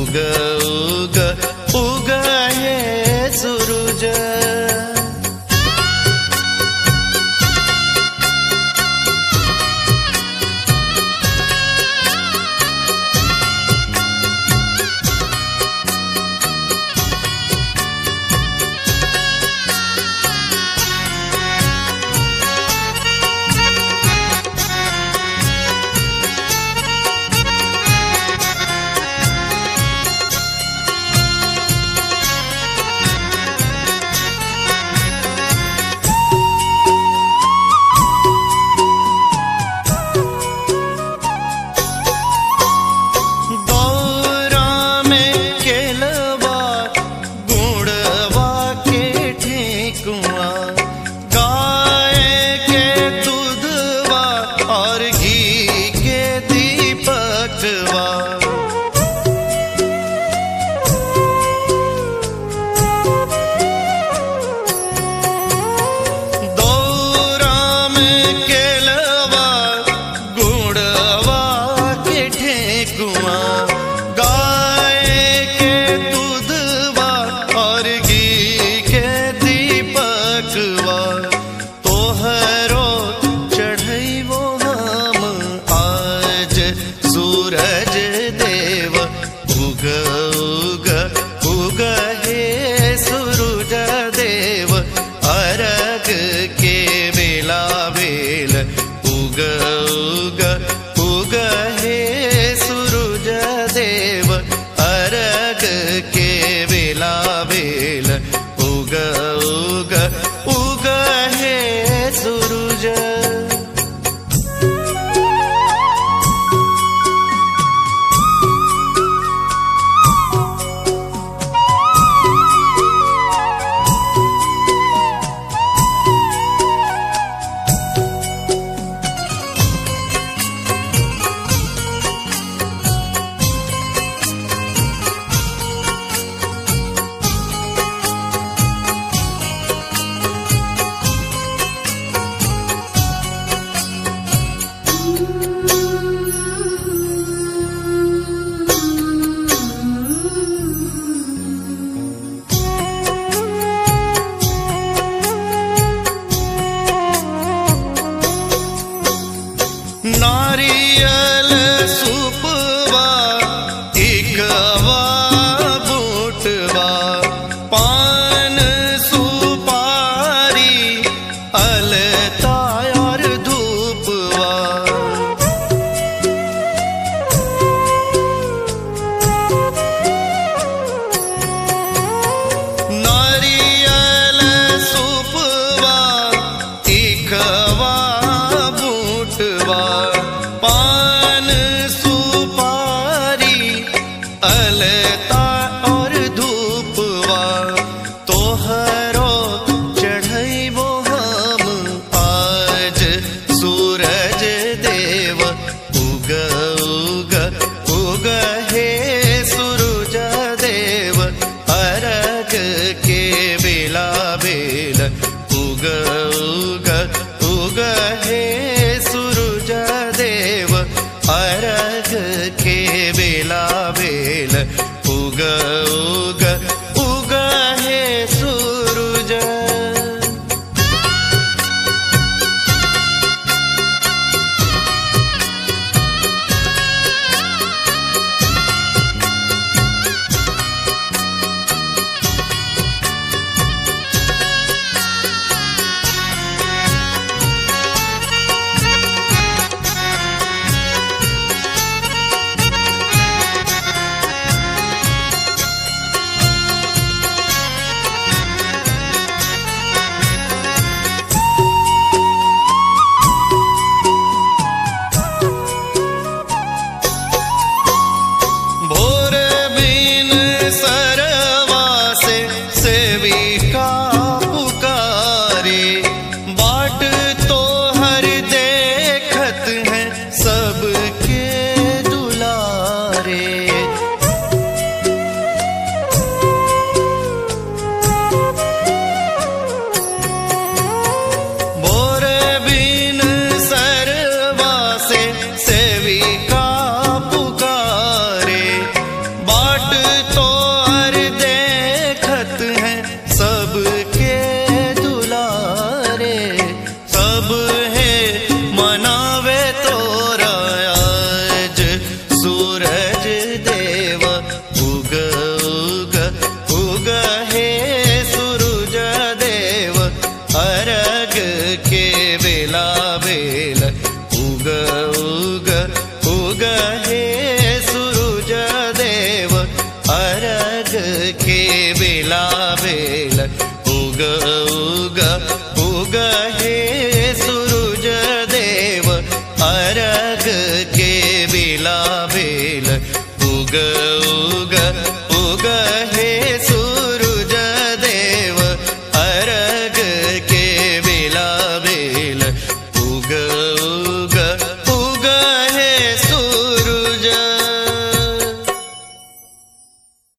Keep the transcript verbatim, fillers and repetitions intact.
उग उग उग हे सूरज। नारियल सुपवा इकवा बूटवा पान सुपारी अलता और धूपवा। नारियल सुपवा इकवा बूटवा पान सुपारी अलता और धूपवा। तोहरो चढ़ैबो हम आज सूरज देव उग उग उग हे सूरज देव अरग के बेला बेल उग उग उग हे सूरज देव अरग के बेला बेल उग उग उग हे सूरज। बाट तो और देखत हैं सबके दुलारे, सब है मनावे तोरा आज सूरज देव। उग उग उग हे सूरज देव, अरग के बेला बेल। उग उग उग हे सूरज देव, अरग के बेला बेल। उग